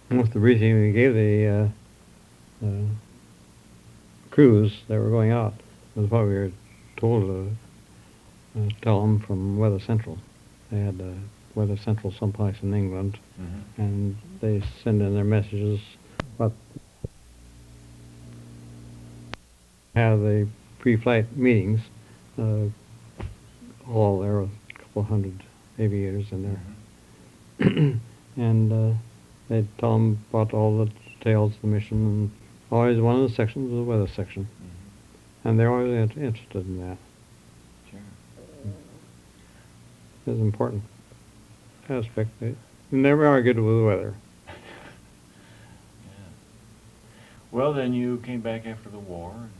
Most of the briefing we gave the crews that were going out was what we were told to tell them from Weather Central. They had Weather Central someplace in England, and they send in their messages. What have the pre-flight meetings? All there were a couple hundred aviators in there, and they'd tell them about all the details of the mission. And always one of the sections was the weather section, and they're always interested in that. Sure. It's an important aspect. They never argued with the weather. Yeah. Well, then you came back after the war, and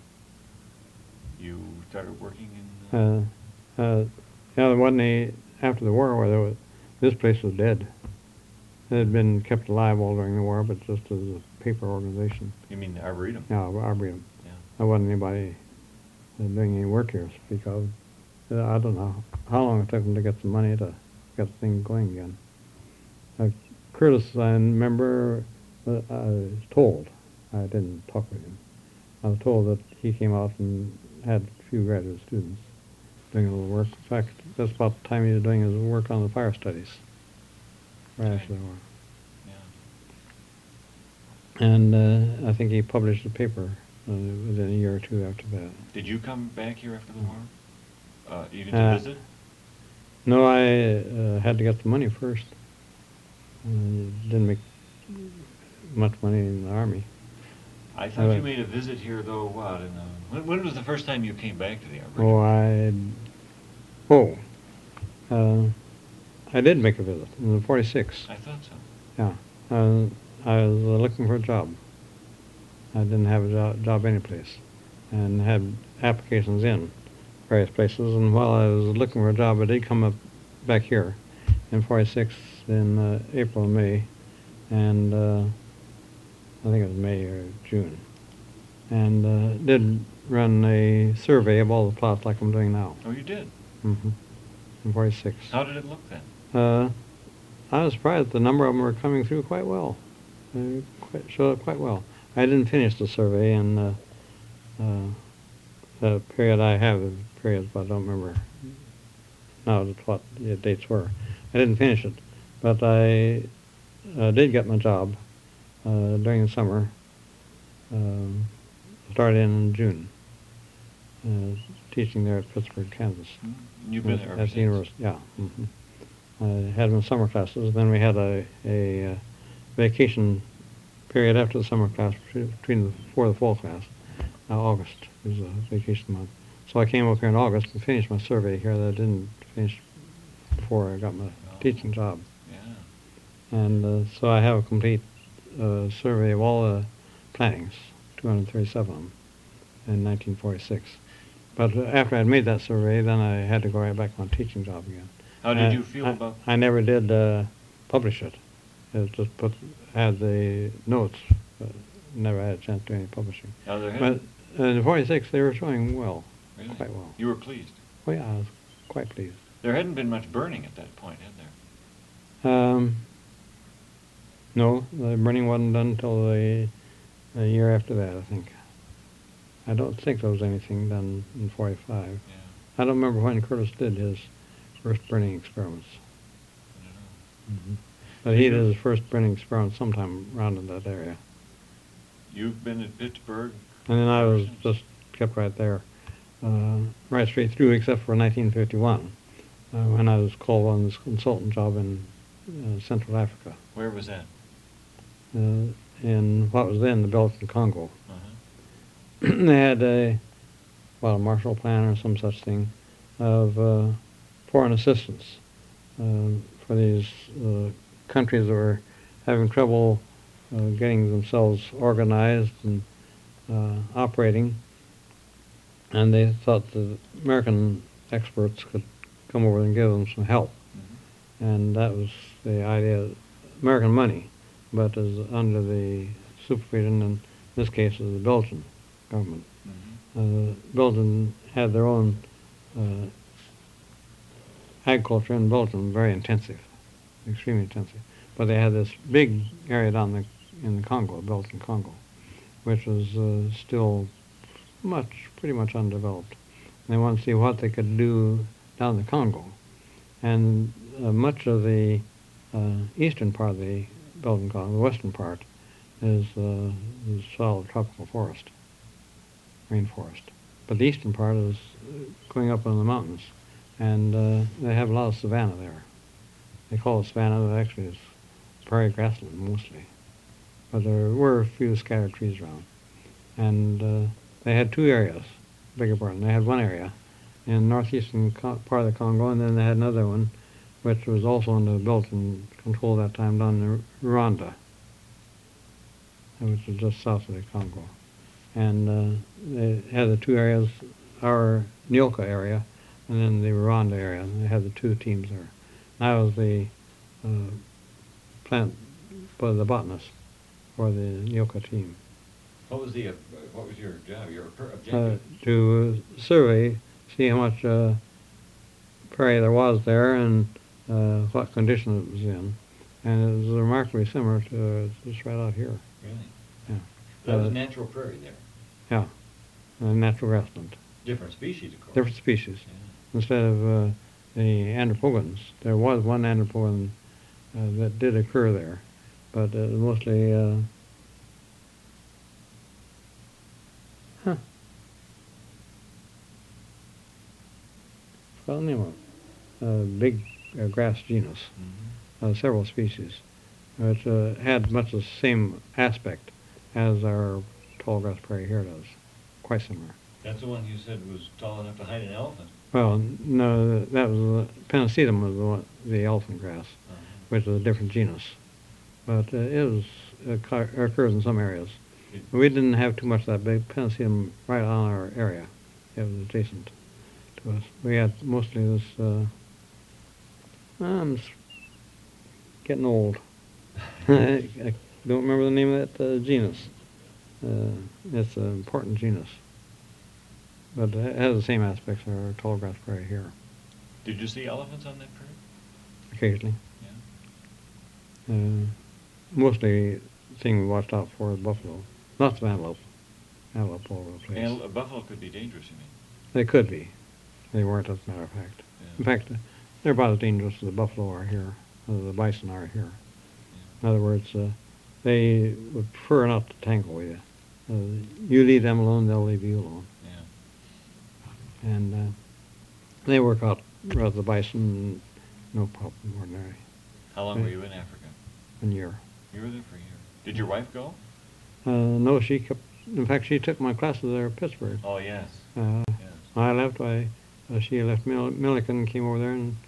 you started working in... Yeah, wasn't after the war where this place was dead. It had been kept alive all during the war, but just as a paper organization. You mean the Arboretum? Yeah, Arboretum. Yeah. There wasn't anybody doing any work here to speak of. I don't know how long it took them to get some money to get the thing going again. Curtis, I remember, I was told, I didn't talk with him, I was told that he came out and had a few graduate students doing a little work. In fact, that's about the time he was doing his work on the fire studies, right after the war. Yeah. And I think he published a paper within a year or two after that. Did you come back here after the war? Even to visit? No, I had to get the money first. Didn't make much money in the Army. I thought you made a visit here, though, what? When was the first time you came back to the Arboretum? I did make a visit in '46. I thought so. Yeah. I was looking for a job. I didn't have a job anyplace, and had applications in various places. And while I was looking for a job, I did come up back here in '46 in April and May, and I think it was May or June, and did run a survey of all the plots like I'm doing now. Oh, you did? Mm-hmm. In '46. How did it look then? I was surprised the number of them were coming through quite well. Showed up quite well. I didn't finish the survey, and the period I have is periods, but I don't remember now what the dates were. I didn't finish it, but I did get my job during the summer. Started in June, teaching there at Pittsburgh, Kansas. You've been there ever at since? the university, yeah. Mm-hmm. I had my summer classes. Then we had a vacation period after the summer class before the fall class. August was a vacation month. So I came up here in August and finished my survey here that I didn't finish before I got my teaching job. Yeah. And so I have a complete survey of all the plantings, 237 of them, in 1946. But after I had made that survey, then I had to go right back on teaching job again. How did you feel about... I never did publish it. It just had the notes, but never had a chance to do any publishing. But in '46, they were showing well, really? Quite well. You were pleased? Oh yeah, I was quite pleased. There hadn't been much burning at that point, had there? No, the burning wasn't done until the year after that, I think. I don't think there was anything done in '45. Yeah. I don't remember when Curtis did his first burning experiments. I don't know. Mm-hmm. But he did his first burning experiment sometime around in that area. You've been at Pittsburgh? And then I was just kept right there, right straight through, except for 1951, when I was called on this consultant job in Central Africa. Where was that? In what was then the Belgian Congo. Uh-huh. They had a Marshall Plan or some such thing of foreign assistance for these countries that were having trouble getting themselves organized and operating, and they thought the American experts could come over and give them some help. Mm-hmm. And that was the idea, American money, but as under the supervision, in this case, of the Belgian government. Mm-hmm. Belgium had their own agriculture in Belgium, very intensive. extremely intensive. But they had this big area down in the Congo, Belton Congo, which was still pretty much undeveloped. And they wanted to see what they could do down the Congo. And much of the eastern part of the Belton Congo, the western part, is solid tropical forest, rainforest. But the eastern part is going up in the mountains, and they have a lot of savanna there. They call it savanna, but actually it's prairie grassland mostly. But there were a few scattered trees around. And they had two areas, beg your pardon. They had one area in northeastern part of the Congo, and then they had another one, which was also under Belton control at that time, down in Rwanda, which was just south of the Congo. And they had the two areas, our Nyoka area, and then the Rwanda area, and they had the two teams there. I was the the botanist for the Nyoka team. What was your job, your objective? To survey, see how much prairie there was there and what condition it was in. And it was remarkably similar to just right out here. Really? Yeah. That was natural prairie there? Yeah, natural grassland. Different species, of course. Different species. Yeah. Instead of the andropogons, there was one andropogon that did occur there, but mostly well, anyway, big grass genus, several species, which had much the same aspect as our tall grass prairie here does, quite similar. That's the one you said was tall enough to hide an elephant? Well, no, that was Pennisetum was the elephant grass, which is a different genus, but it occurs in some areas. We didn't have too much of that big Pennisetum right on our area. It was adjacent to us. We had mostly this. I'm getting old. I don't remember the name of that genus. It's an important genus, but it has the same aspects of our tall grass prairie here. Did you see elephants on that prairie? Occasionally. Yeah. Mostly, the thing we watched out for is buffalo. Lots of antelope. Antelope all over the place. And a buffalo could be dangerous, you mean? They could be. They weren't, as a matter of fact. Yeah. In fact, they're about as dangerous as the buffalo are here, as the bison are here. Yeah. In other words, they would prefer not to tangle with you. You leave them alone, they'll leave you alone. Yeah. And they work out rather the bison, no problem ordinarily. How long were you in Africa? A year. You were there for a year. Did your wife go? No, she kept. In fact, she took my classes there at Pittsburgh. Oh, yes. Yes. I left. She left Milliken and came over there, and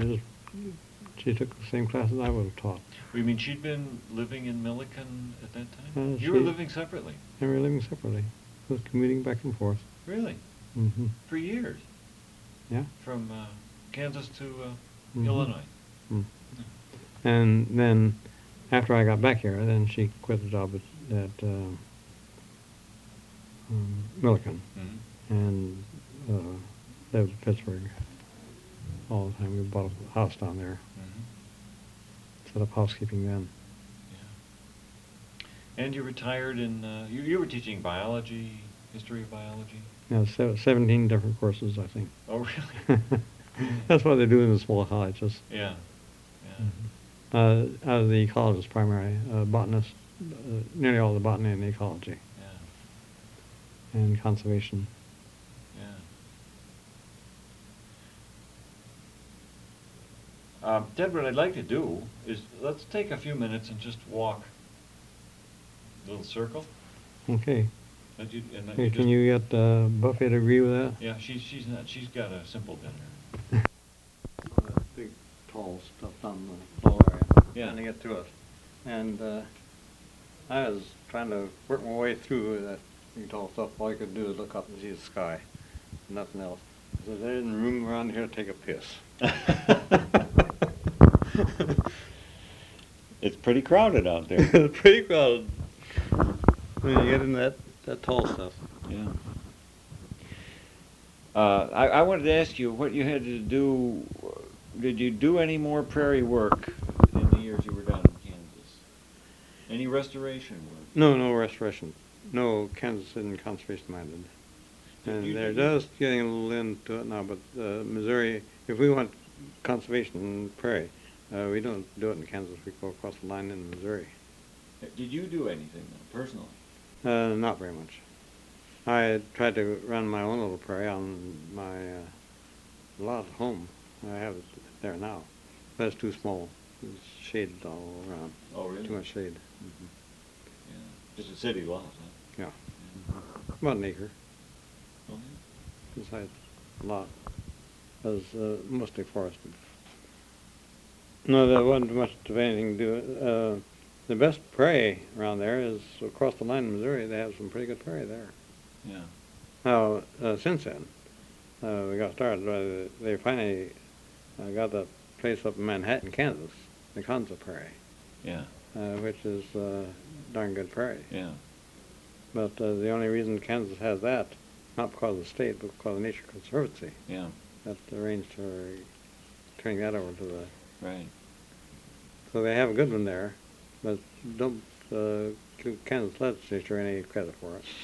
she took the same classes I would have taught. You mean she'd been living in Milliken at that time? You were living separately? We were living separately. I was commuting back and forth. Really? Mm-hmm. For years? Yeah. From Kansas to mm-hmm. Illinois? Mm. And then, after I got back here, then she quit the job at Milliken, Mm-hmm. and lived in Pittsburgh all the time. We bought a house down there. Mm-hmm. Set up housekeeping then. Yeah. And you retired in, you were teaching biology, history of biology? Yeah, 17 different courses, I think. Oh, really? That's what they do in the small colleges. Yeah. Yeah. Out of the ecologists primarily, botanists, nearly all the botany and ecology. Yeah. And conservation. Yeah. Ted, what I'd like to do is let's take a few minutes and just walk a little circle. Okay. Can you get Buffy to agree with that? Yeah, she's got a simple dinner. Big, tall stuff down the lower area. Yeah. Trying to get to it. And I was trying to work my way through that big, tall stuff. All I could do is look up and see the sky. Nothing else. So there isn't room around here to take a piss. It's pretty crowded out there. It's pretty crowded when you get in that tall stuff. Yeah. I wanted to ask you what you had to do. Did you do any more prairie work in Any restoration work? No restoration. No, Kansas isn't conservation minded. And they're just getting a little into it now, but Missouri, if we want conservation prairie, we don't do it in Kansas. We go across the line in Missouri. Did you do anything, though, personally? Not very much. I tried to run my own little prairie on my lot at home. I have it there now. But it's too small. It's shaded all around. Oh, really? Too much shade. Mm-hmm. Yeah. Just a city lot, huh? Yeah. Yeah. About an acre. Oh, yeah. Besides a lot. It was mostly forested. No, there wasn't much of anything to do. The best prairie around there is across the line in Missouri. They have some pretty good prairie there. Yeah. Now, since then, we got started. They finally got that place up in Manhattan, Kansas, the Kansas Prairie. Yeah. Which is darn good prairie. Yeah. But the only reason Kansas has that, not because of the state, but because of the Nature Conservancy, Yeah. that arranged for turning that over to the. Right. So they have a good one there, but don't give Kansas legislature any credit for it.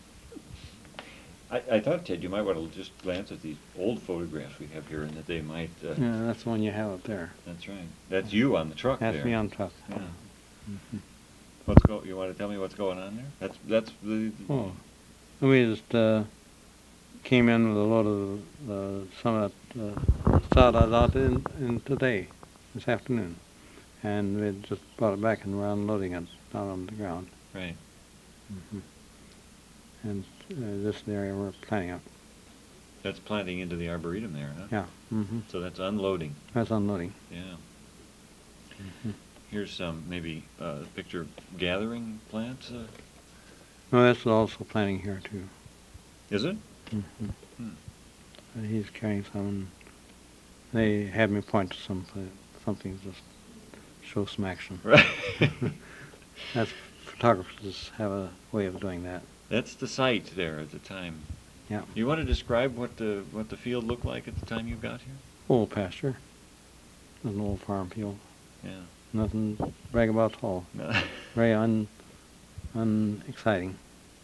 I thought, Ted, you might want to just glance at these old photographs we have here, and that they might. Yeah, that's the one you have up there. That's right. That's you on the truck That's there. me on truck. Yeah. Mm-hmm. You want to tell me what's going on there? That's the. Oh, we just came in with a load of some of that sawdust in today, this afternoon, and we just brought it back and we're unloading it down on the ground. Right. Mm-hmm. And this is the area we're planting up. That's planting into the arboretum there, huh? Yeah. Mm-hmm. So that's unloading. That's unloading. Yeah. Mm-hmm. Here's some maybe picture gathering plants. No, that's also planting here too. Is it? Mm-hmm. Hmm. He's carrying some. And they had me point to something just show some action. Right. That's photographers have a way of doing that. That's the site there at the time. Yeah. You want to describe what the field looked like at the time you got here? Old pasture. It was an old farm field. Yeah. Nothing to brag about at all. No. Very unexciting.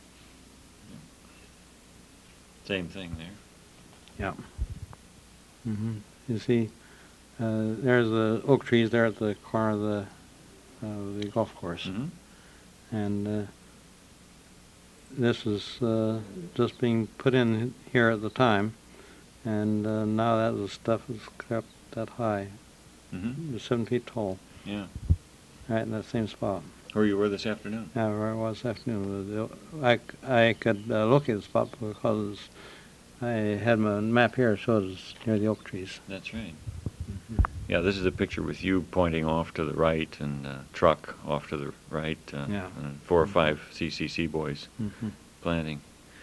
Same thing there. Yeah. Mm-hmm. You see, there's the oak trees there at the corner of the golf course. Mm-hmm. And this is just being put in here at the time, and now that the stuff is kept that high, Mm-hmm. 7 feet tall, Yeah. right in that same spot. Where you were this afternoon? Yeah, where I was this afternoon. I could look at the spot because I had my map here, so it's near the oak trees. That's right. Mm-hmm. Yeah, this is a picture with you pointing off to the right and truck off to the right. Yeah. And 4 or 5 CCC boys Mm-hmm. planting.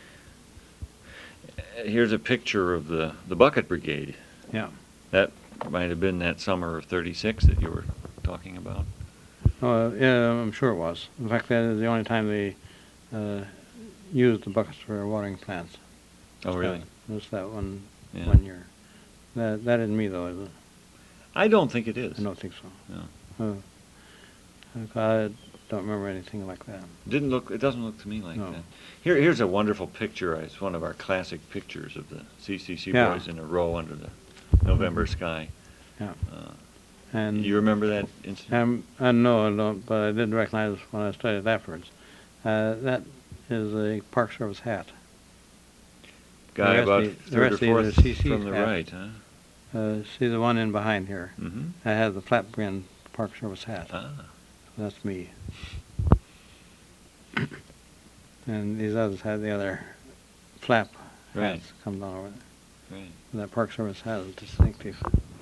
Here's a picture of the bucket brigade. Yeah. That might have been that summer of '36 that you were talking about. Oh, yeah, I'm sure it was. In fact, that is the only time they used the buckets for watering plants. Oh, really? Just that one Yeah. year. That isn't me, though, is it? I don't think it is. I don't think so. No. I don't remember anything like that. It doesn't look to me like No. that. Here's a wonderful picture. It's one of our classic pictures of the CCC Yeah. boys in a row under the November sky. Yeah. And You remember that incident? no, I don't, but I did recognize when I studied afterwards. That is a Park Service hat. Guy the about rest of the- the third or rest of the fourth CC from the hat. right, huh? See the one in behind here? Mm-hmm. That has the flat brim Park Service hat. Ah. That's me. And these others have the other flap Right. hats come down over it. Right. That Park Service hat is distinctive.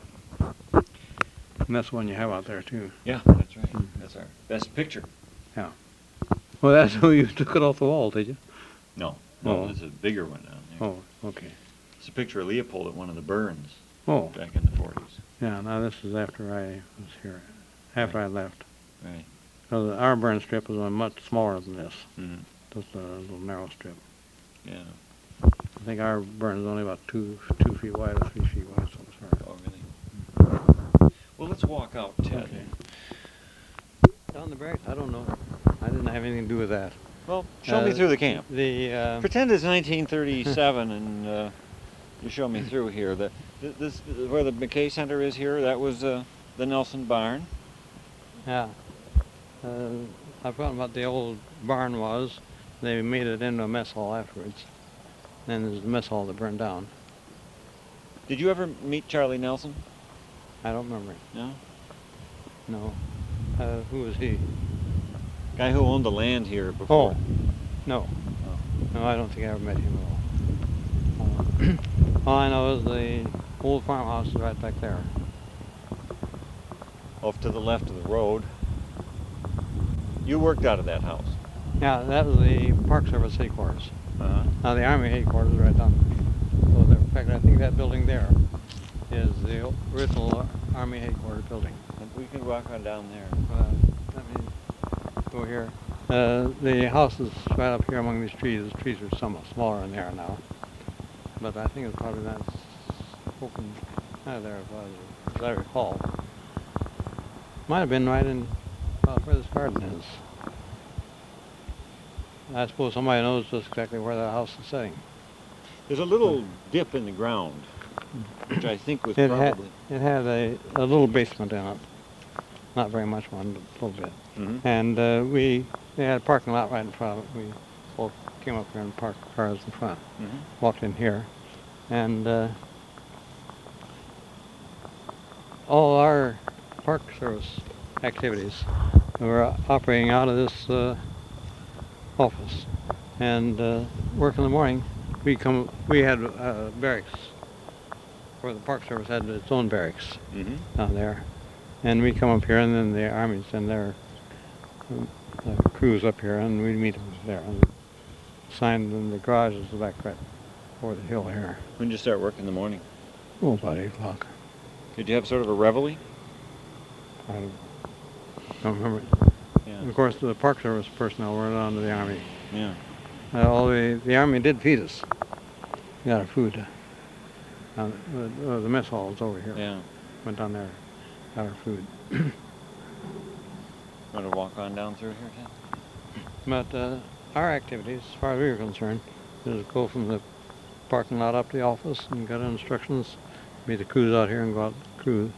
And that's the one you have out there, too. Yeah, that's right. Mhm. That's our best picture. Yeah. Well, that's who you took it off the wall, did you? No, Oh. there's a bigger one down there. Oh, okay. It's a picture of Leopold at one of the burns Oh, back in the 40s. yeah, now this is after I was here, after Right. I left. Right. So our burn strip was much smaller than this, Mm-hmm. just a little narrow strip. Yeah. I think our burn is only about 2 feet wide or 3 feet wide, so sorry. Oh, really? Well, let's walk out, Ted. Okay. Down the barracks? I don't know. I didn't have anything to do with that. Well, show me through the camp. Pretend it's 1937 and you show me through here. This where the McKay Center is here, that was the Nelson barn. Yeah. I forgot what the old barn was. They made it into a mess hall afterwards. Then there's the mess hall that burned down. Did you ever meet Charlie Nelson? I don't remember it. No? No. Who was he? Guy who owned the land here before. Oh, no. Oh. No, I don't think I ever met him at all. All I know is the old farmhouse is right back there. Off to the left of the road. You worked out of that house? Yeah, that was the Park Service headquarters. Uh-huh. Now the Army headquarters is right down. So in fact, I think that building there is the original Army headquarters building. And we can walk on down there. Let me go here. The house is right up here among these trees. The trees are somewhat smaller in there now. But I think it's probably not open there as I recall. Might have been right in about where this garden is. I suppose somebody knows just exactly where that house is sitting. There's a little dip in the ground, which I think was It had a little basement in it. Not very much one, but a little bit. Mm-hmm. And they had a parking lot right in front of it. We both came up here and parked cars in front. Mm-hmm. Walked in here. And all our Park Service activities were operating out of this office. And work in the morning, we had barracks, where the Park Service had its own barracks down there. And we'd come up here, and then the Army send their crews up here, and we'd meet them there. And signed in the garage is the back right over the hill here. When did you start work in the morning? Oh, about 8 o'clock. Did you have sort of a reveille? I don't remember. Yeah. Of course, the Park Service personnel were on to the Army. Yeah. The Army did feed us. We got our food. The mess hall is over here. Yeah. Went down there, got our food. Want to walk on down through here, Ted? But our activities, as far as we were concerned, is go from the parking lot up to the office and get instructions, meet the crews out here and go out to the crew.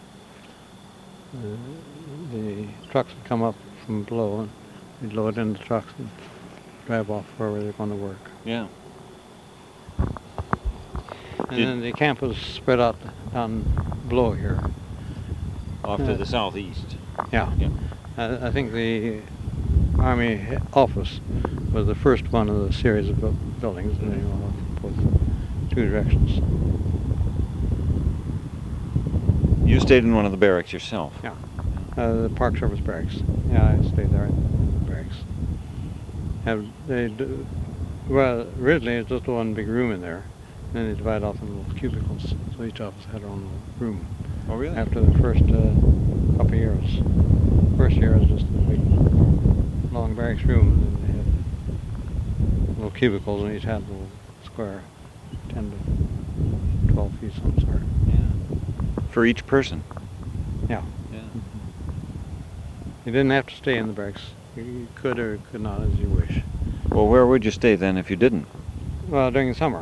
The trucks would come up from below and we'd load in the trucks and drive off wherever they're going to work. Yeah. And then the camp was spread out down below here. Off to the southeast. Yeah. Yeah. I think the Army office was the first one of the series of buildings, and they went both two directions. You stayed in one of the barracks yourself? Yeah. The Park Service barracks. Yeah, I stayed there in the barracks. Well, originally it was just one big room in there. Then they divided off into little cubicles, so each of us had our own little room. Oh, really? After the first couple of years. First year was just a big, long barracks room, and then they had little cubicles, and each had a little square, 10 to 12 feet, some sort. Yeah. For each person? Yeah. Yeah. You didn't have to stay in the barracks. You could or could not, as you wish. Well, where would you stay then if you didn't? Well, during the summer.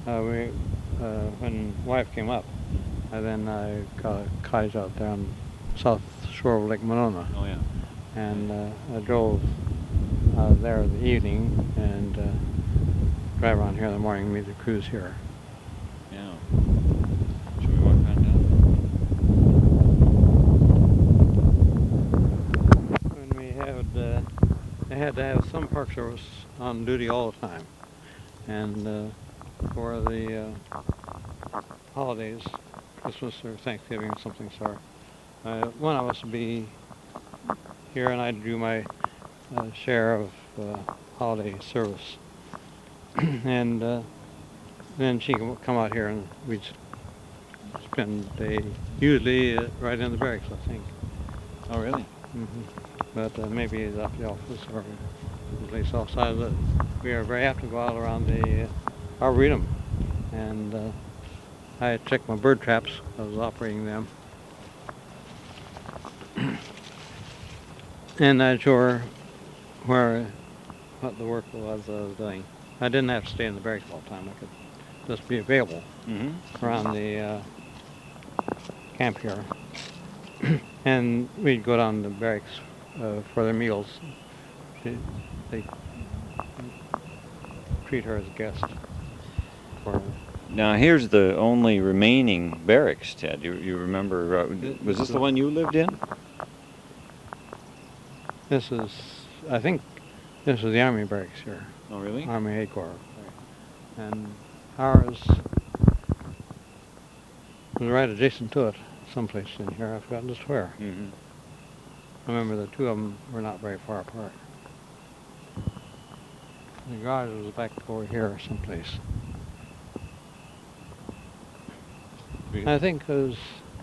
When wife came up, then I got a cottage out there on the south shore of Lake Monona. Oh, yeah. And I drove there in the evening and drive around here in the morning and meet the crews here. Yeah. Should we walk on down? When we they had to have some Park Service on duty all the time. And for the holidays, Christmas or Thanksgiving or something sort, one of us would be here and I'd do my share of holiday service. And then she can come out here and we'd spend the day, usually right in the barracks, I think. Oh, really? Mm-hmm. But maybe it's at the office or at least outside of it. We are very apt to go out around the Arboretum. And I checked my bird traps. I was operating them. and not sure what the work was I was doing. I didn't have to stay in the barracks all the time. I could just be available around the camp here. And we'd go down to the barracks for their meals. They treat her as a guest. Now here's the only remaining barracks, Ted. You remember, was this the one you lived in? I think this is the Army barracks here. Oh, really? Army headquarters. And ours was right adjacent to it, someplace in here. I've forgotten just where. Mm-hmm. I remember the two of them were not very far apart. The garage was back over here someplace. I think because,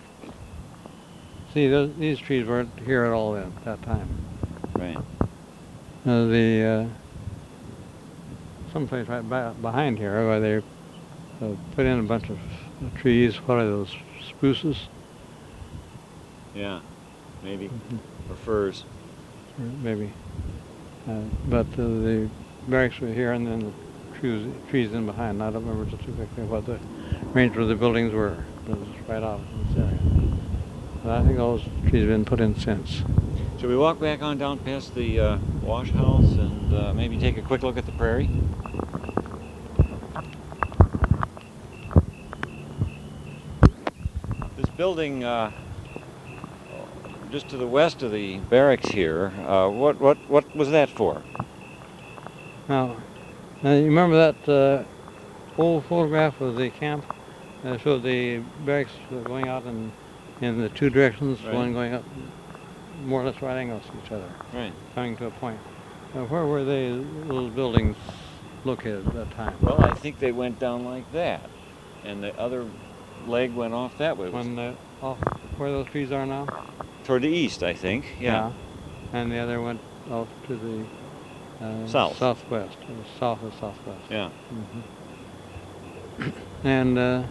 these trees weren't here at all at that time. Right. Someplace right behind here where they put in a bunch of trees. What are those, spruces? Yeah, maybe. Or firs. Maybe. But the barracks were here, and then the trees in behind. I don't remember just exactly what the range of the buildings were. It was right out in this area. But I think those trees have been put in since. Shall we walk back on down past the wash house and maybe take a quick look at the prairie? This building just to the west of the barracks here, what was that for? Now, you remember that old photograph of the camp that showed the barracks going out in the two directions, right. One going up more or less right angles to each other, right, coming to a point. Where were those buildings located at that time? Well, I think they went down like that, and the other leg went off that way. Off where those trees are now? Toward the east, I think. Yeah. And the other went off to the southwest, south of southwest. Yeah. Mm-hmm. And I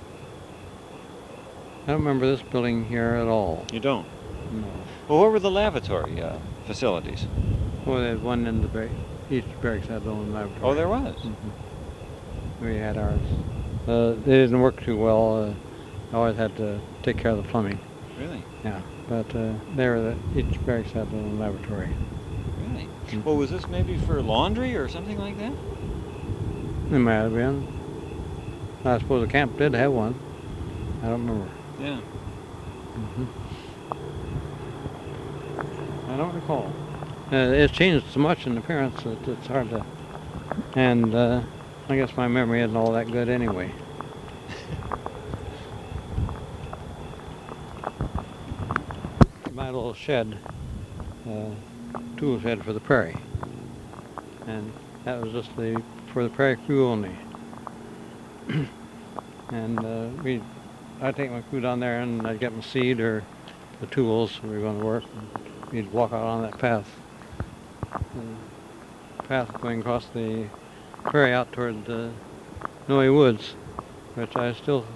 don't remember this building here at all. You don't? No. Well, what were the lavatory facilities? Well, they had one in each barracks had their own lavatory. Oh, there was? Mm-hmm. We had ours. They didn't work too well. I always had to take care of the plumbing. Really? Yeah. But each barracks had their own lavatory. Really? Mm-hmm. Well, was this maybe for laundry or something like that? It might have been. I suppose the camp did have one. I don't remember. Yeah. Mm-hmm. I don't recall. It's changed so much in appearance that it's hard to... And I guess my memory isn't all that good anyway. My little shed, tool shed for the prairie. And that was just for the prairie crew only. And I'd take my crew down there and I'd get my seed or the tools we were going to work. And we'd walk out on that path. The path going across the prairie out toward the Noe Woods, which I still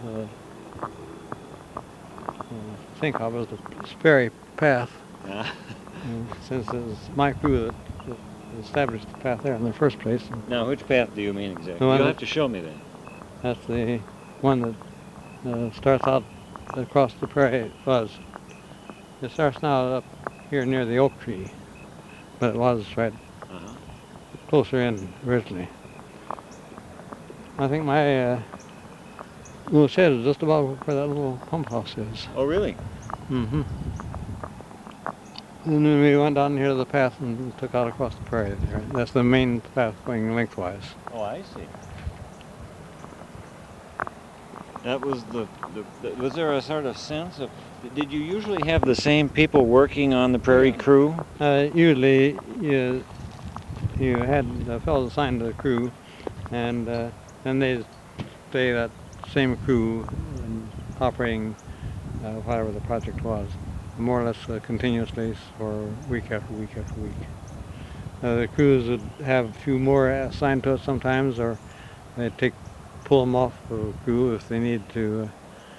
think of as the Sperry path. Yeah. Since it was my crew that established the path there in the first place. Now, which path do you mean exactly? You'll have to show me that. That's the one that starts out across the prairie. It starts now up here near the oak tree, but it was right closer in originally. I think my little shed is just about where that little pump house is. Oh, really? Mm-hmm. And then we went down here to the path and took out across the prairie there. That's the main path going lengthwise. Oh, I see. That was was there a sort of sense of, did you usually have the same people working on the prairie crew? Usually you had fellows assigned to the crew, and then they'd stay that same crew operating whatever the project was, more or less continuously for week after week after week. The crews would have a few more assigned to it sometimes, or they'd pull them off the crew if they need to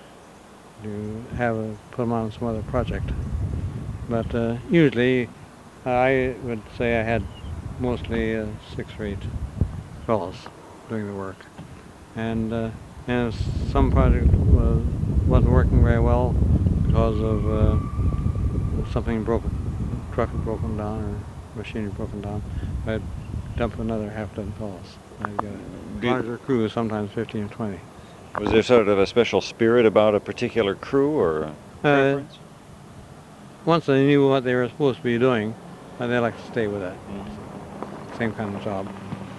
put them on some other project. But usually I would say I had mostly 6 or 8 fellows doing the work. And if some project wasn't working very well because of something broken, truck had broken down or machinery broken down, I'd dump another half dozen fellows. I'd get a larger crew, sometimes 15 or 20. Was there sort of a special spirit about a particular crew or a preference? Once they knew what they were supposed to be doing, they like to stay with that. Same kind of job.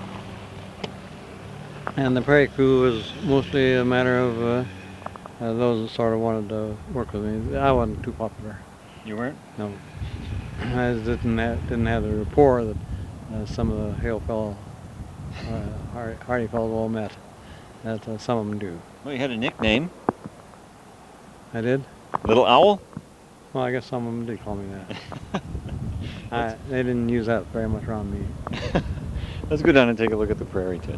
And the prairie crew was mostly a matter of those that sort of wanted to work with me. I wasn't too popular. You weren't? No. I just didn't have the rapport that some of the Hale fellow, Hardy fellows all met. That some of them do. Well, you had a nickname. I did? Little Owl? Well, I guess some of them did call me that. They didn't use that very much around me. Let's go down and take a look at the prairie, Ted.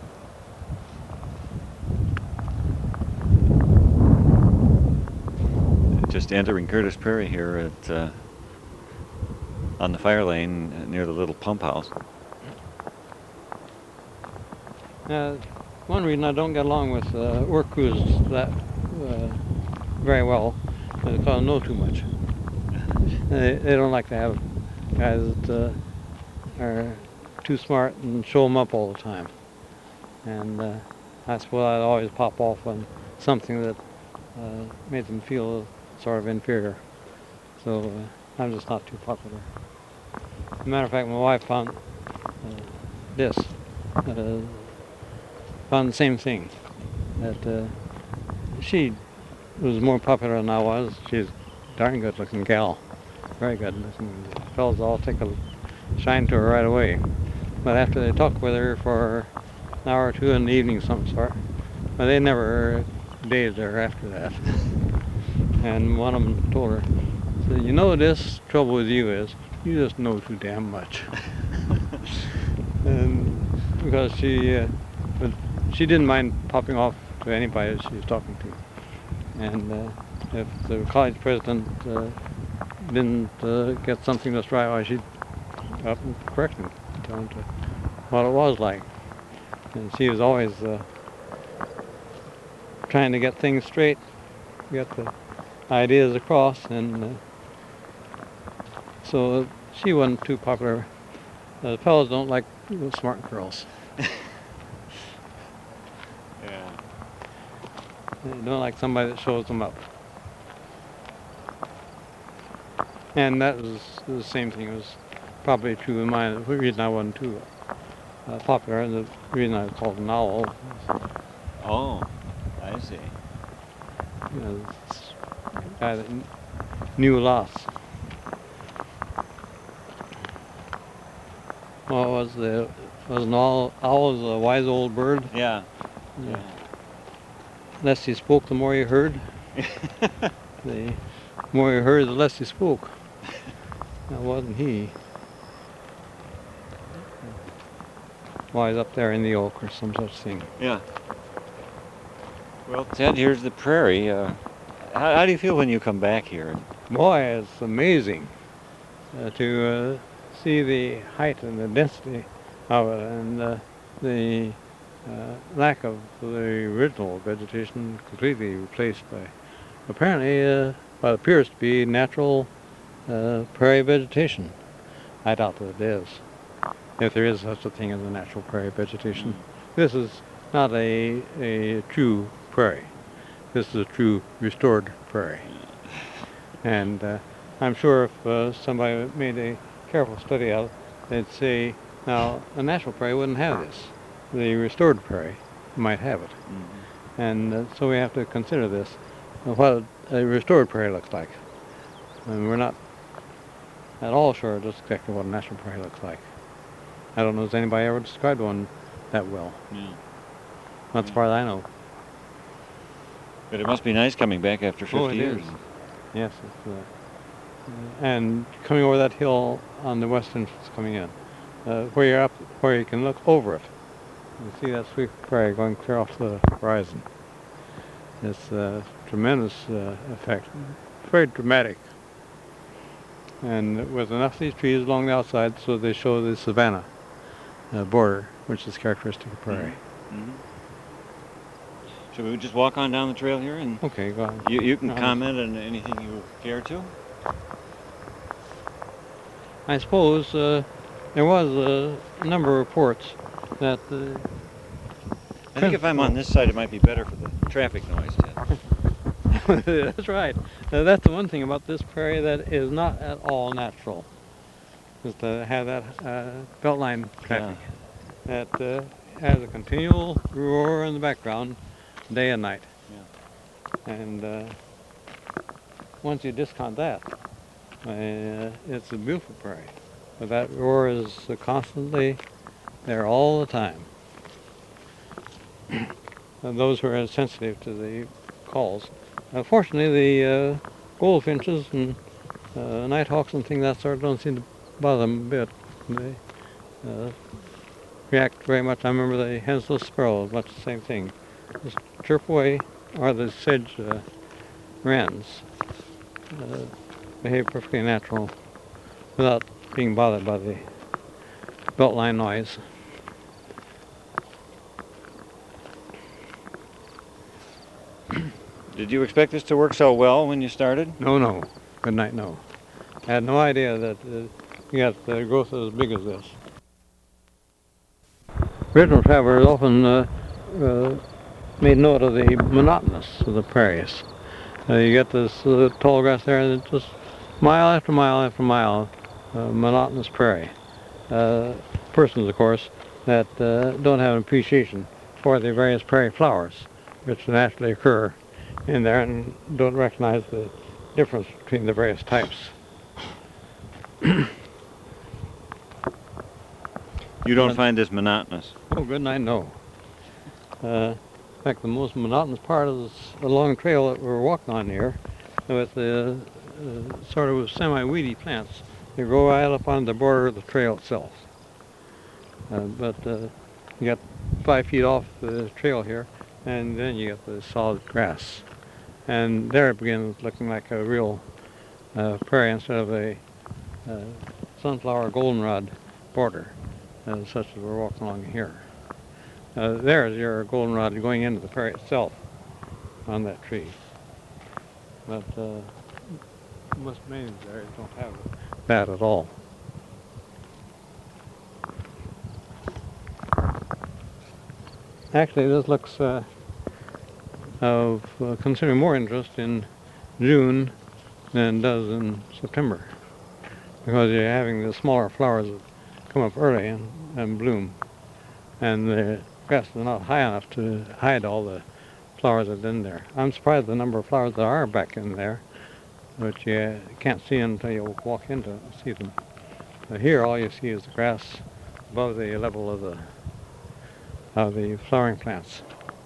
Just entering Curtis Prairie here at on the fire lane near the little pump house. One reason I don't get along with work crews that very well is because I know too much. They don't like to have guys that are too smart and show them up all the time. And that's why I'd always pop off on something that made them feel sort of inferior. So I'm just not too popular. As a matter of fact, my wife found found the same thing. That she was more popular than I was. She's a darn good looking gal. Very good looking. The fellas all take a shine to her right away. But after they talk with her for an hour or two in the evening of some sort, but they never dated her after that. And one of them told her, said, "You know, this trouble with you is you just know too damn much." And because she didn't mind popping off to anybody that she was talking to. And if the college president didn't get something just right, why she'd up and correct him, tell him what it was like. And she was always trying to get things straight, get the ideas across, and so she wasn't too popular. The fellows don't like smart girls. Yeah. They don't like somebody that shows them up. And that was the same thing. It was probably true in mine. The reason I wasn't too popular, and the reason I was called an owl. Oh, I see. You know, this guy that knew lots. Well, was an owl was a wise old bird? Yeah. Yeah. Less he spoke, the more he heard. The more he heard, the less he spoke. That wasn't he. Wise up there in the oak or some such thing. Yeah. Well, Ted, here's the prairie. How do you feel when you come back here? Boy, it's amazing to see the height and the density of it, and the lack of the original vegetation completely replaced by, apparently, what appears to be natural prairie vegetation. I doubt that it is, if there is such a thing as a natural prairie vegetation. This is not a true prairie. This is a true restored prairie. And I'm sure if somebody made a careful study of it, they'd say, now, a natural prairie wouldn't have this. The restored prairie might have it. Mm-hmm. And so we have to consider this, what a restored prairie looks like. And we're not at all sure just exactly what a natural prairie looks like. I don't know if anybody ever described one that well. Yeah. Not as far as I know. But it must be nice coming back after 50 years. Is. Yes. It's, and coming over that hill on the west entrance coming in, where you're up, where you can look over it, you see that sweet prairie going clear off the horizon. It's a tremendous effect. It's very dramatic. and with enough of these trees along the outside so they show the savanna border, which is characteristic of prairie. Mm-hmm. Should we just walk on down the trail here and Okay, go ahead. you can comment on anything you care to? I suppose there was a number of reports that I think if I'm on this side, it might be better for the traffic noise, Ted. that's right. That's the one thing about this prairie that is not at all natural, is to have that beltline traffic that has a continual roar in the background, day and night. Yeah. And once you discount that, it's a beautiful prairie. But that roar is constantly there all the time. And those who are sensitive to the calls. Fortunately, the goldfinches and nighthawks and things that sort don't seem to bother them a bit. They react very much. I remember the hensless sparrow, much the same thing. Just chirp away, or the sedge wrens behave perfectly natural without being bothered by the beltline noise. Did you expect this to work so well when you started? No. Good night, no. I had no idea that you got the growth as big as this. Original travelers often made note of the monotonous of the prairies. You get this tall grass there, and it's just mile after mile after mile, monotonous prairie. Persons, of course, that don't have an appreciation for the various prairie flowers, which naturally occur in there, and don't recognize the difference between the various types. You don't find this monotonous? Oh, good night, no. In fact, the most monotonous part is the long trail that we're walking on here, with the sort of semi-weedy plants. They grow right up on the border of the trail itself. But you got 5 feet off the trail here, and then you get the solid grass. And there it begins looking like a real prairie instead of a sunflower goldenrod border, such as we're walking along here. There's your goldenrod going into the prairie itself on that tree. But most many areas don't have that at all. Actually, this looks of considerably more interest in June than it does in September, because you're having the smaller flowers that come up early and bloom, and the grass is not high enough to hide all the flowers that are in there. I'm surprised at the number of flowers that are back in there, but you can't see until you walk into it and see them. Here, all you see is the grass above the level of the flowering plants.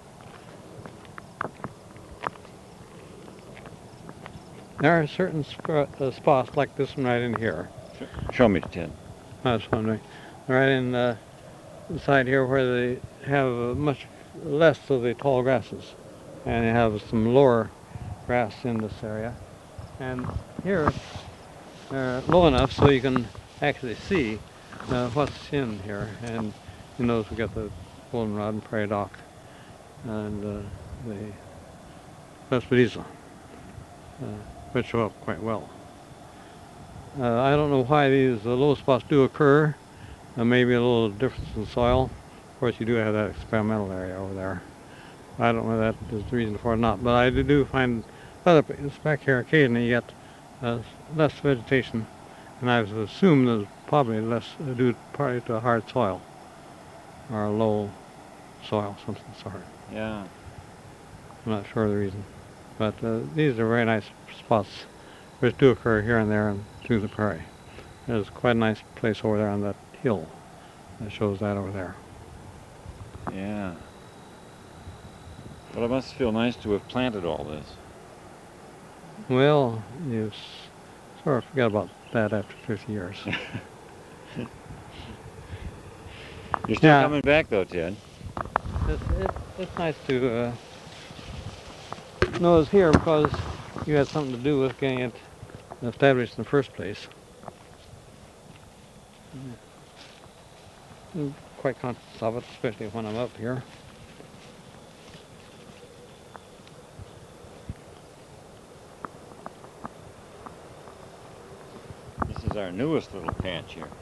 There are certain spots like this one right in here. Show me, Ted. That's one right in the side here where they have much less of the tall grasses, and they have some lower grass in this area. And here they're low enough so you can actually see what's in here. And you notice we got the goldenrod and prairie dock and the Vespasiza, which show up quite well. I don't know why these low spots do occur. Maybe a little difference in soil. Of course, you do have that experimental area over there. I don't know if that is the reason for it or not, but I do find other places back here occasionally you get less vegetation, and I would assume there's probably less due partly to a hard soil or a low soil, something sort. Yeah. I'm not sure of the reason, but these are very nice spots which do occur here and there and through the prairie. There's quite a nice place over there on that hill that shows that over there. Yeah. Well, it must feel nice to have planted all this. Well, you sort of forget about that after 50 years. You're still coming back, though, Ted. It's nice to know it's here because you had something to do with getting it established in the first place. I'm quite conscious of it, especially when I'm up here. This is our newest little patch here.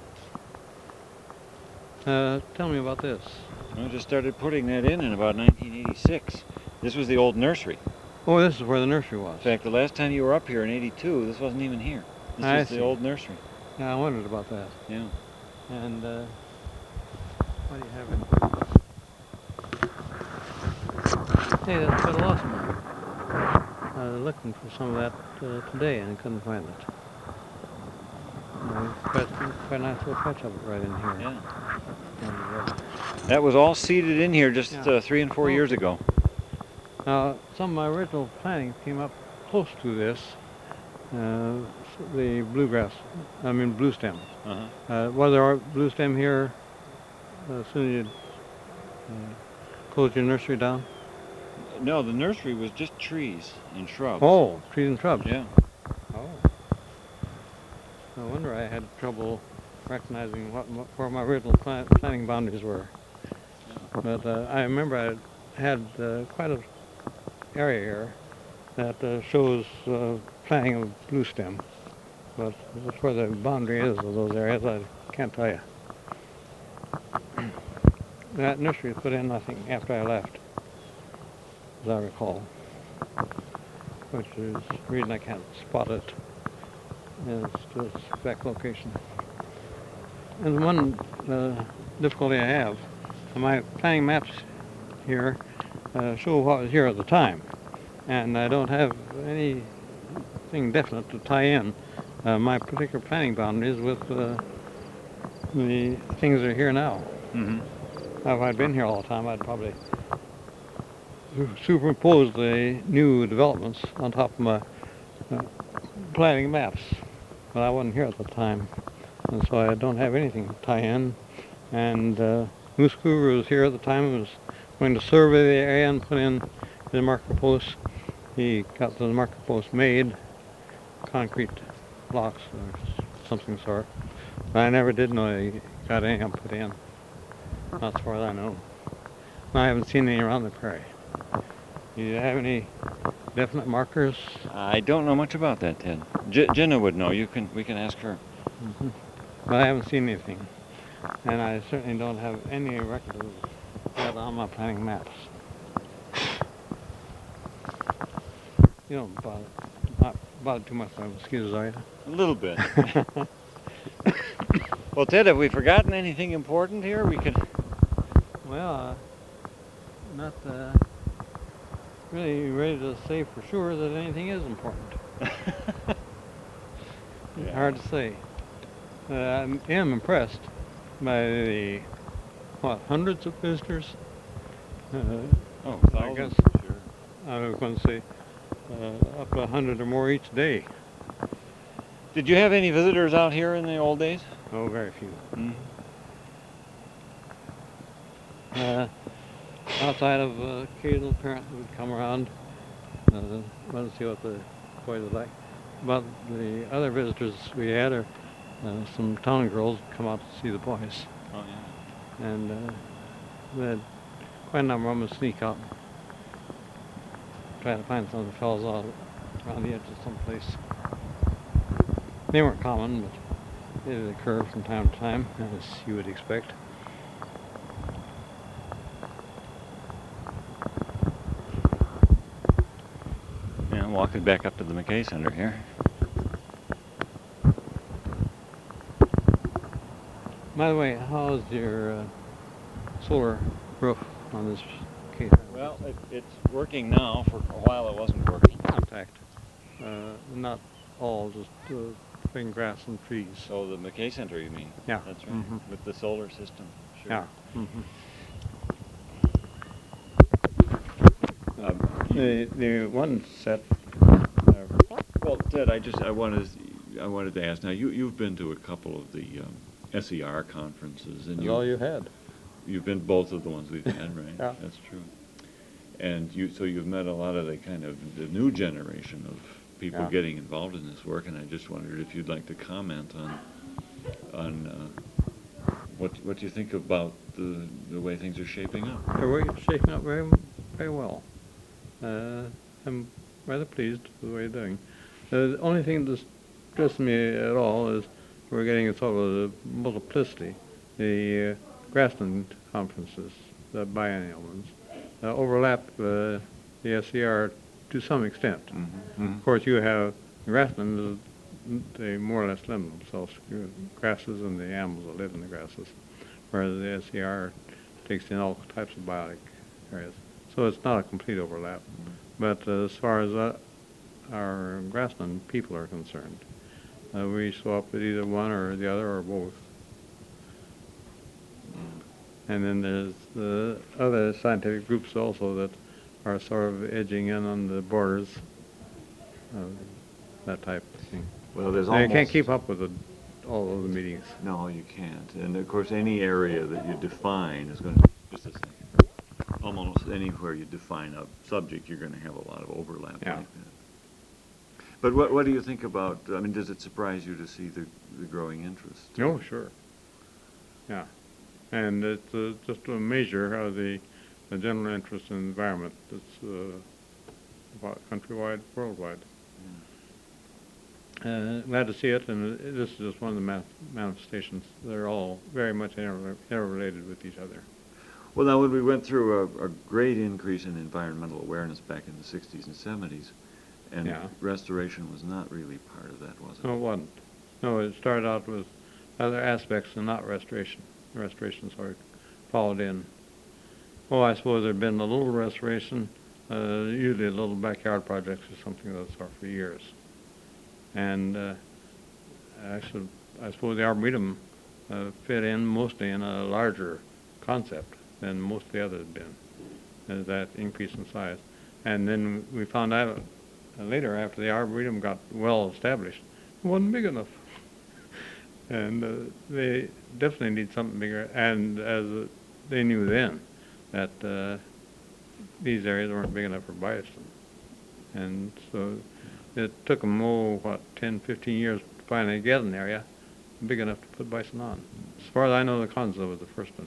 Tell me about this. I just started putting that in about 1986. This was the old nursery. Oh, this is where the nursery was. In fact, the last time you were up here in '82, this wasn't even here. This I was see. the old nursery. Yeah, I wondered about that. Yeah. And what do you have in? Hey, that's quite a lost one. I was looking for some of that today and couldn't find it. Quite a nice little patch of it right in here. Yeah. And, That was all seeded in here just Yeah. 3 and 4 years ago. now, some of my original planting came up close to this, the blue stem. Uh-huh. Was there blue stem here as soon as you closed your nursery down? No, the nursery was just trees and shrubs. Oh, trees and shrubs. Yeah. Oh. No wonder I had trouble recognizing where my original planting boundaries were. But I remember I had quite an area here that shows planting of blue stem. But that's where the boundary is of those areas, I can't tell you. That nursery was put in, I think, after I left, as I recall. Which is the reason I can't spot it as to its exact location. And one difficulty I have, my planning maps here show what was here at the time. And I don't have anything definite to tie in my particular planning boundaries with the things that are here now. Mm-hmm. Now, if I'd been here all the time, I'd probably superimpose the new developments on top of my planning maps. But I wasn't here at the time, and so I don't have anything to tie in. And Moose Guru was here at the time and was going to survey the area and put in the marker posts. He got the marker posts made, concrete blocks or something sort. But I never did know he got any of them put in, not as far as I know. I haven't seen any around the prairie. Do you have any definite markers? I don't know much about that, Ted. Jenna would know. We can ask her. Mm-hmm. But I haven't seen anything, and I certainly don't have any record of that on my planning maps. You don't not bother too much by mosquitoes, are you? A little bit. Well, Ted, have we forgotten anything important here? We could. Well, not really ready to say for sure that anything is important. Yeah. Hard to say. I am impressed by the, hundreds of visitors? Oh, I thousands, guess sure. I was going to say up to 100 or more each day. Did you have any visitors out here in the old days? Oh, very few. Mm-hmm. Outside of occasional parent who would come around, want to see what the boys are like. But the other visitors we had are some town girls come out to see the boys. Oh, yeah. And we had quite a number of them sneak out, try to find some of the fellows out around the edge of some place. They weren't common, but they did occur from time to time, as you would expect. Yeah, I'm walking back up to the McKay Center here. By the way, how's your solar roof on this case? Well, it's working now. For a while it wasn't working. Contact. Not all, just green grass and trees. So the McKay Center, you mean? Yeah. That's right. Mm-hmm. With the solar system. Sure. Yeah. Mm-hmm. The one set. Well, Ted, I wanted to ask. Now, you've been to a couple of the SER conferences, and That's all you had. You've been to both of the ones we've had, right? Yeah. That's true. And so you've met a lot of the new generation of people getting involved in this work, and I just wondered if you'd like to comment on What do you think about the way things are shaping up? They're shaping up very, very well. I'm rather pleased with the way they're doing. The only thing that stresses me at all is we're getting a sort of multiplicity. The grassland conferences, the biennial ones, overlap the SCR to some extent. Mm-hmm. Mm-hmm. Of course, you have grassland, they more or less limit themselves to grasses and the animals that live in the grasses, whereas the SCR takes in all types of biotic areas. So it's not a complete overlap. Mm-hmm. But as far as our grassland people are concerned, we swap with either one or the other or both. And then there's the other scientific groups also that are sort of edging in on the borders of that type of thing. Well, there's You can't keep up with all of the meetings. No, you can't. And of course, any area that you define is going to be just the same. Almost anywhere you define a subject, you're going to have a lot of overlap Yeah. like that. But what do you think about, I mean, does it surprise you to see the growing interest? Oh, sure. Yeah. And it's just to measure how the general interest in the environment is countrywide, worldwide. Glad to see it, and this is just one of the manifestations. They're all very much interrelated with each other. Well, now, when we went through a great increase in environmental awareness back in the 60s and 70s, and Yeah. restoration was not really part of that, was it? No, it wasn't. No, it started out with other aspects and not restoration. Restoration sort of followed in. Oh, I suppose there'd been a little restoration, usually little backyard projects or something of that sort for years. And actually, I suppose the Arboretum fit in mostly in a larger concept than most of the others had been, as that increase in size. And then we found out later, after the Arboretum got well established, it wasn't big enough. And they definitely need something bigger. And as they knew then that these areas weren't big enough for bison. And so it took them, 10, 15 years to finally get an area big enough to put bison on. As far as I know, the Conzo was the first one.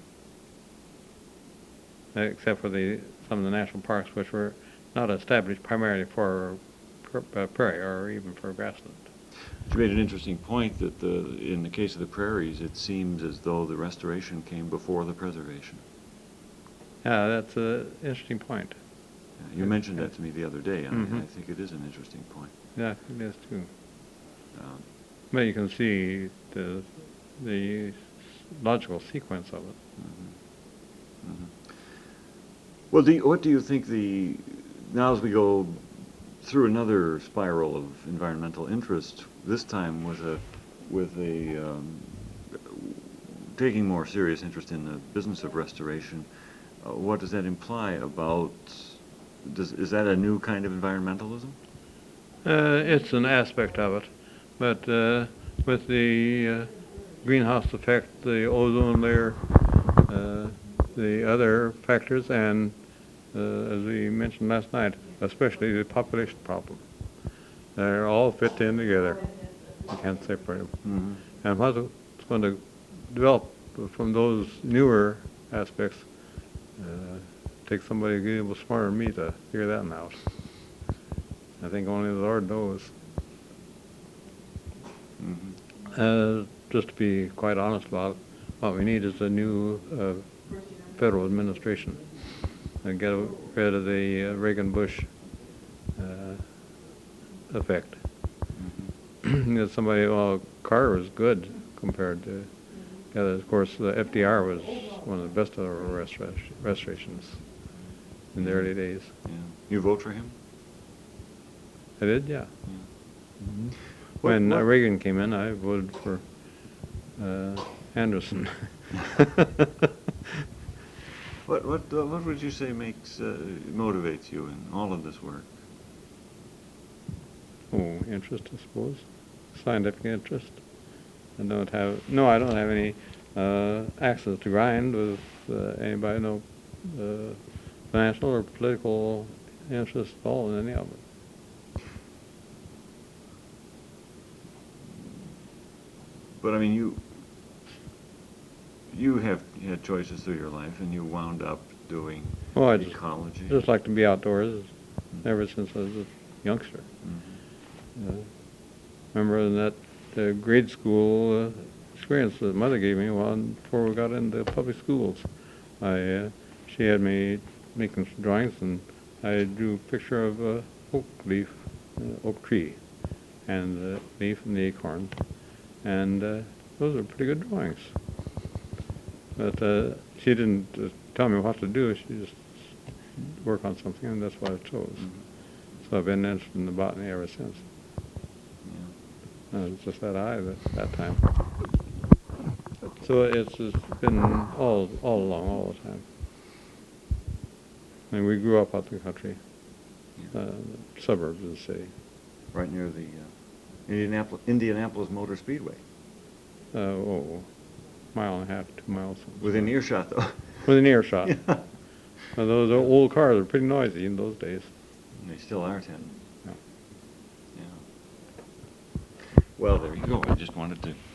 Except for some of the national parks, which were not established primarily for prairie or even for grassland. You made an interesting point that in the case of the prairies, it seems as though the restoration came before the preservation. Yeah, that's an interesting point. Yeah, you mentioned that to me the other day, and Mm-hmm. I think it is an interesting point. Yeah, it is too. Um, But you can see the logical sequence of it. Mm-hmm. Mm-hmm. Well, what do you think now as we go through another spiral of environmental interest, this time with a taking more serious interest in the business of restoration, what does that imply about, is that a new kind of environmentalism? It's an aspect of it, but with the greenhouse effect, the ozone layer, the other factors, and as we mentioned last night, especially the population problem, they're all fit in together. You can't separate them. Mm-hmm. And what's going to develop from those newer aspects, take somebody a little smarter than me to figure that one out. I think only the Lord knows. Mm-hmm. Just to be quite honest about it, what we need is a new federal administration and get rid of the Reagan-Bush effect. Mm-hmm. Somebody, Carter was good compared to the others. Of course, the FDR was one of the best of our restorations in the early days. Yeah. You vote for him? I did, yeah. Yeah. Mm-hmm. When Reagan came in, I voted for Anderson. What would you say motivates you in all of this work? Oh, interest, I suppose. Scientific interest. I don't have any access to grind with anybody, no financial or political interest at all in any of it. But I mean, you have had choices through your life, and you wound up doing Well, I ecology. just like to be outdoors ever since I was a youngster. Mhm. Remember in that grade school experience that mother gave me before we got into public schools. She had me making some drawings, and I drew a picture of a oak tree, and the leaf and the acorn, and those are pretty good drawings. But she didn't tell me what to do. She just work on something, and that's what I chose. Mhm. So I've been interested in the botany ever since. Yeah. It's just that eye at that time. So it's been all along, all the time. I mean, we grew up out in the country, Yeah. suburbs of the city. Right near the Indianapolis Motor Speedway. Mile and a half, 2 miles. Within earshot, though. Within earshot. Yeah. Those old cars were pretty noisy in those days. And they still are, Tim. Yeah. Yeah. Well, there you go. I just wanted to